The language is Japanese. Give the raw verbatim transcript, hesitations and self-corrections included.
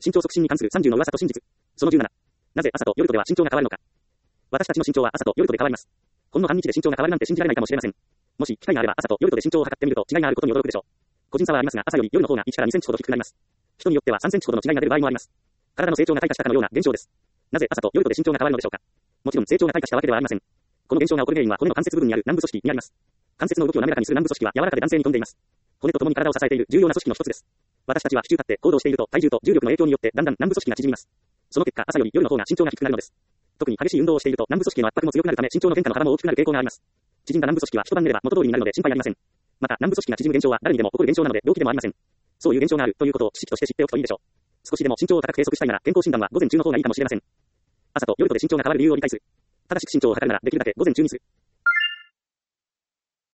身長促進に関するさんじゅうの噂と真実。そのじゅうなな。なぜ朝と夜とでは身長が変わるのか。私たちの身長は朝と夜とで変わります。ほんの半日で身長が変わるなんて信じられないかもしれません。もし機会があれば朝と夜とで身長を測ってみると違いがあることに驚くでしょう。個人差はありますが朝より夜の方がいちからにセンチほど低くなります。人によってはさんセンチほどの違いが出る場合もあります。体の成長が開花したかのような現象です。なぜ朝と夜とで身長が変わるのでしょうか。もちろん成長が開花したわけではありません。この現象が起こる原因は骨の関節部分にある軟部組織にあります。関節の動きを滑らかにする軟部組織は柔らかで男性に富んでいます。骨と共に体を支えている重要な組織の一つです。私たちは支柱立って行動していると体重と重力の影響によってだんだん軟部組織が縮みます。その結果朝より夜の方が身長が低くなるのです。特に激しい運動をしていると軟部組織への圧迫も強くなるため身長の変化の幅も大きくなる傾向があります。縮んだ軟部組織は一晩寝れば元通りになるので心配ありません。また軟部組織が縮む現象は誰にでも起こる現象なので病気でもありません。そういう現象があるということを知識として知っておくといいでしょう。少しでも身長を高く計測したいなら健康診断は午前中の方がいいかもしれません。朝と夜とで身長が変わる理由を理解する。正しく身長を測るならできるだけ午前中にする。